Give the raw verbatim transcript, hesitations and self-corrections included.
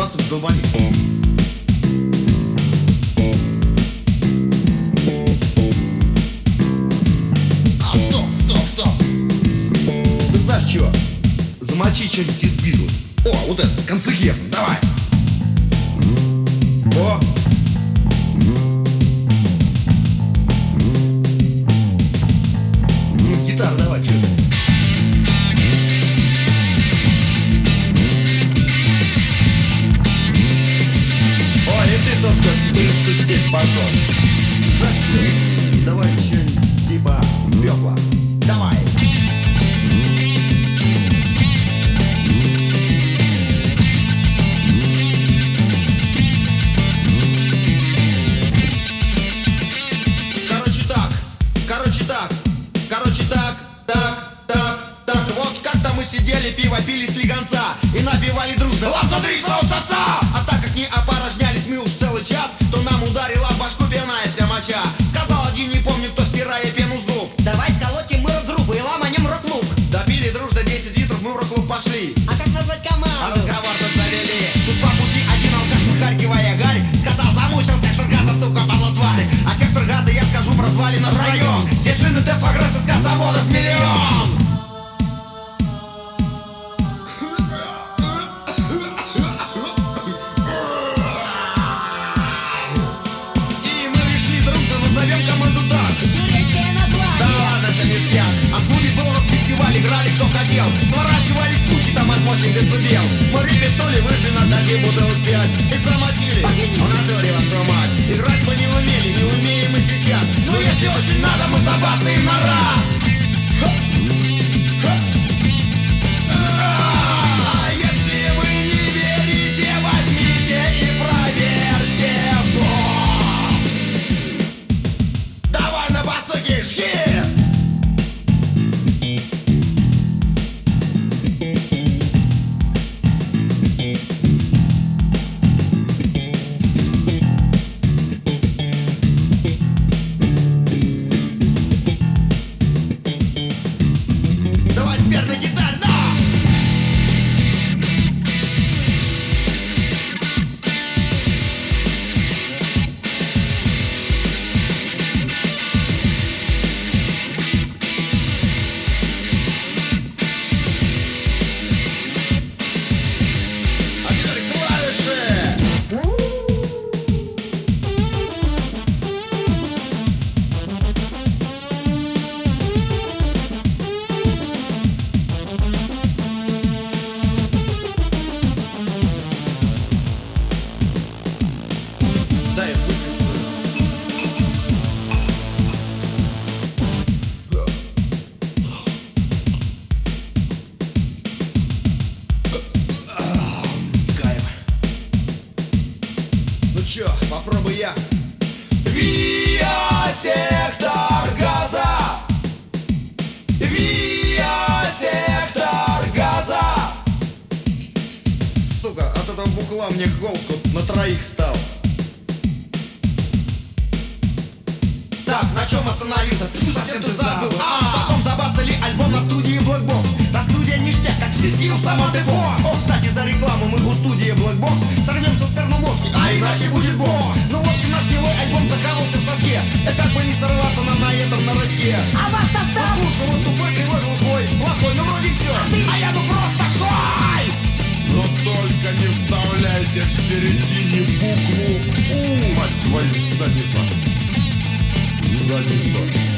засук долбани. А, стоп, стоп, стоп. Ты знаешь чё? Замочи что-нибудь из Битлз. О, вот это, концегезм, давай. О! Ну, гитар давай, чё ты? Ой, и ты тоже как в туристу степь пошел. Знаешь что? Давай что-нибудь типа пёкла. Давай. Короче так, короче так, короче так, так, так, так. Вот как-то мы сидели, пиво пили с лиганца и напивали дружно «Ламса три отца». А так как не опорожнялись мы уж целый час, то нам ударила в башку пьяная вся моча. Сказал один, не помню кто, стирая пену с губ: давай сколотим мы рок-группу и ломанем рок-клуб. допили дружно десять литров, мы в рок-клуб пошли. А как назвать команду? А разговор тут завели. Тут по пути один алкаш, выхаркивая гарь, сказал: замучил сектор газа, сука, падла тварь. А сектор газа, я скажу, прозвали наш район, где шины Тефагресс из газоводов миллион. И мы решили дружно, назовем команду так. Еврейское название. Да ладно, все ништяк. А в клубе был рок-фестиваль, играли кто хотел. Сворачивались слухи там от мощных децибел. Мы репетнули, вышли на дать бутылок пять и замочили в натуре вашу мать. Играть мы не умели, не умеем и сейчас. Но если очень надо, мы забацаем на раз. Ха! Ха! А если вы не верите, возьмите и проверьте. Вот. Давай на басу кишки. Давай теперь на гитаре, да! А теперь клавиши! Дай выписку. Кайф. Ну чё, попробуй я. Виа сектор газа. Виа сектор газа. Сука, от этого бухла мне голос вот на троих стал. Так, на чем остановился? Фу, совсем ты забыл. А, потом забацали альбом на студии Black Box. На студии ништяк, как сиськи у Саманты Фокс. О, кстати, за рекламу мы у студии Black Box сорвем цистерну водки, а иначе будет бокс. Ну, в общем, наш герой альбом закололся в совке. Это как бы не сорваться нам на этом на рывке. А ваш состав? Ну, слушай, вот тупой, кривой, глухой, плохой, ну вроде все. А я ну просто хой! Но только не вставляйте в середине букву У, мать твою, задница. Задница.